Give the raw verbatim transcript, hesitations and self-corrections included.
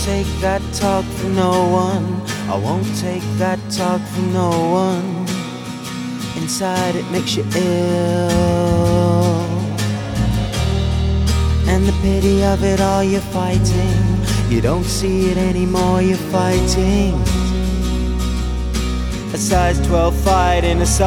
take that talk from no one. I won't take that talk from no one. Inside it makes you ill, and the pity of it all, you're fighting. You don't see it anymore, you're fighting. A size twelve fight in a size